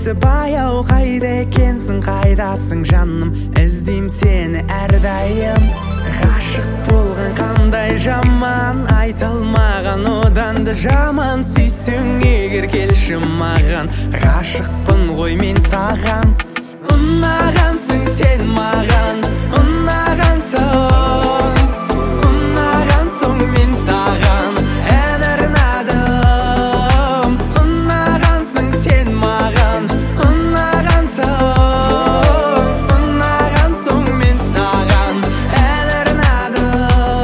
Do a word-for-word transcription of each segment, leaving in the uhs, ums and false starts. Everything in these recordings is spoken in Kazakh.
келесі баяу, қайда екенсің, қайдасың жаным, іздейм сені әрдайым. Ғашық болған қандай жаман, айтылмаған одан да жаман. Сүйсең егер келші маған, ғашықпын ғой мен саған. Ұнағансың сен маған, ұнағансың, ұнағансың мен саған, ән арнадым. Ұнағансың сен маған, ұнағансың, ұнағансың мен саған, ән арнадым.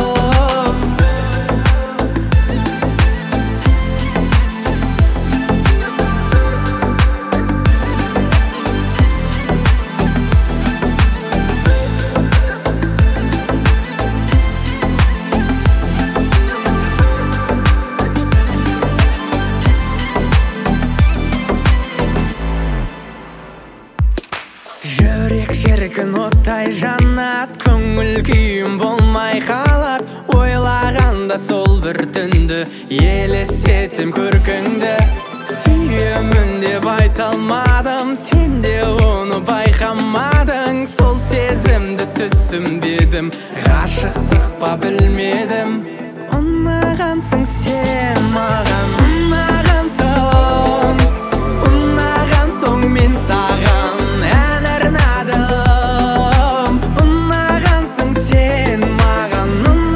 Жүрек шіркін оттай жанат, көңіл күйім болмай қалат. Ойлағанда сол бір түнді, елестетем көркіңді. Сүйемін деп айта алмадым, сен де оны байқамадың. Сол сезімді түсінбедім, ғашықтық па білмедім. Ұнағансың сен маған, ұнағансың, ұнағансың мен саған, ән арнадым. Ұнағансың сен маған,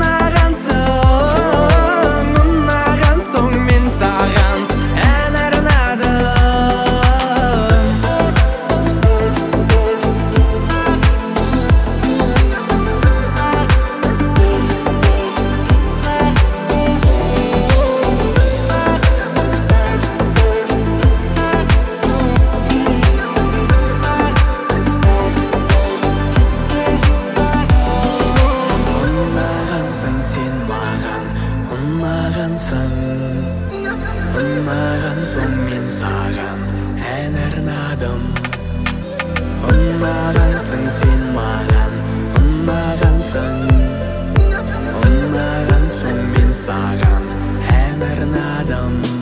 ұнағансың, ұнағансың мен саған, ән арнадым. Сен маған ұнағансың, ұнағансың мен саған, ән арнадым. Ұнағансың сен маған, ұнағансың, ұнағансың мен саған, ән арнадым.